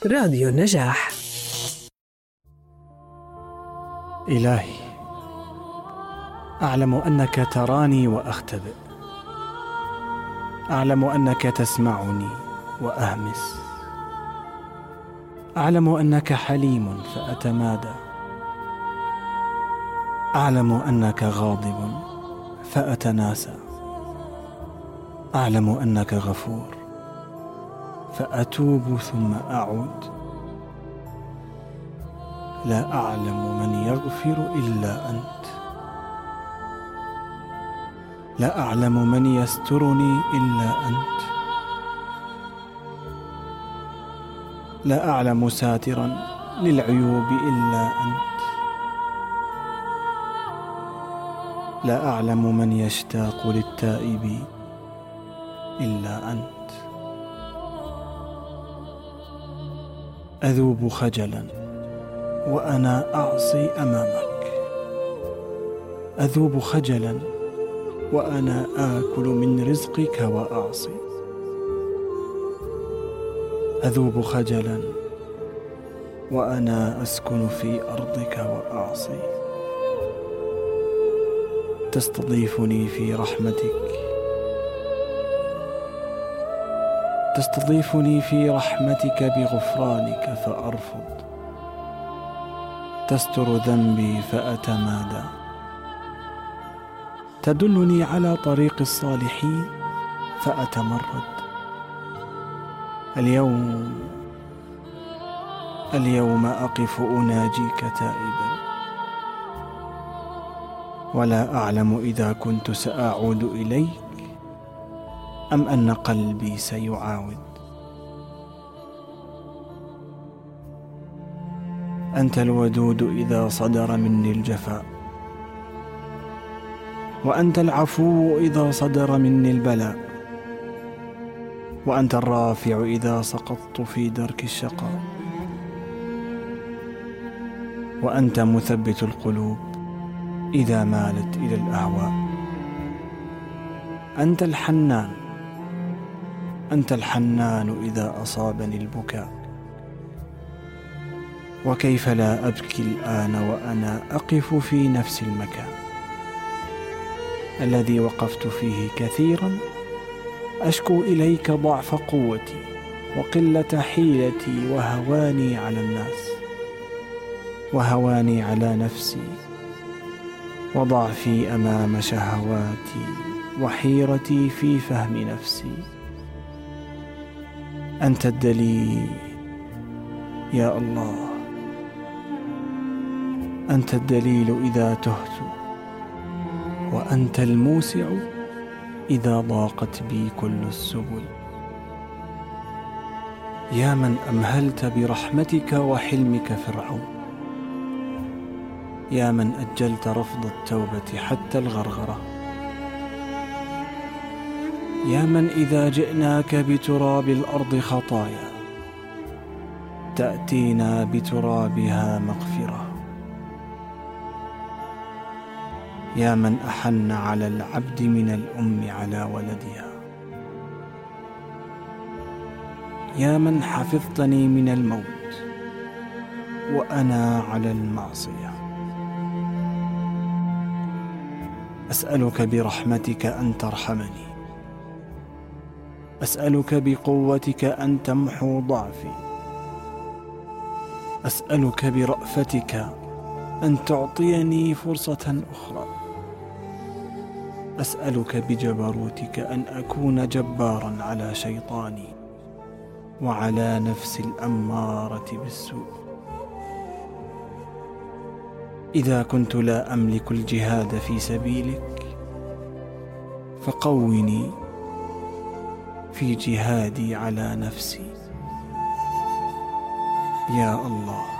راديو النجاح. إلهي، أعلم أنك تراني وأختبئ، أعلم أنك تسمعني وأهمس، أعلم أنك حليم فأتمادى، أعلم أنك غاضب فأتناسى، أعلم أنك غفور فأتوب ثم أعود. لا أعلم من يغفر إلا أنت، لا أعلم من يسترني إلا أنت، لا أعلم ساترا للعيوب إلا أنت، لا أعلم من يشتاق للتائبين إلا أنت. أذوب خجلا وأنا أعصي أمامك، أذوب خجلا وأنا آكل من رزقك وأعصي، أذوب خجلا وأنا أسكن في أرضك وأعصي. تستضيفني في رحمتك، تستضيفني في رحمتك بغفرانك فأرفض، تستر ذنبي فأتمادى، تدلني على طريق الصالحين فأتمرد. اليوم أقف أناجيك تائبا، ولا أعلم إذا كنت سأعود إليك أم أن قلبي سيعاود. أنت الودود إذا صدر مني الجفاء، وأنت العفو إذا صدر مني البلاء، وأنت الرافع إذا سقطت في درك الشقاء، وأنت مثبت القلوب إذا مالت إلى الأهواء. أنت الحنان، أنت الحنان إذا أصابني البكاء. وكيف لا أبكي الآن وأنا أقف في نفس المكان الذي وقفت فيه كثيرا، أشكو إليك ضعف قوتي وقلة حيلتي وهواني على الناس، وهواني على نفسي، وضعفي أمام شهواتي، وحيرتي في فهم نفسي. أنت الدليل يا الله، أنت الدليل إذا تهت، وأنت الموسع إذا ضاقت بي كل السبل. يا من أمهلت برحمتك وحلمك فرعون، يا من أجلت رفض التوبة حتى الغرغرة، يا من إذا جئناك بتراب الأرض خطايا تأتينا بترابها مغفرة، يا من أحن على العبد من الأم على ولدها، يا من حفظتني من الموت وأنا على المعصية. أسألك برحمتك أن ترحمني، أسألك بقوتك أن تمحو ضعفي، أسألك برأفتك أن تعطيني فرصة أخرى، أسألك بجبروتك أن أكون جبارا على شيطاني وعلى نفسي الأمارة بالسوء. إذا كنت لا أملك الجهاد في سبيلك فقوني في جهادي على نفسي. يا الله،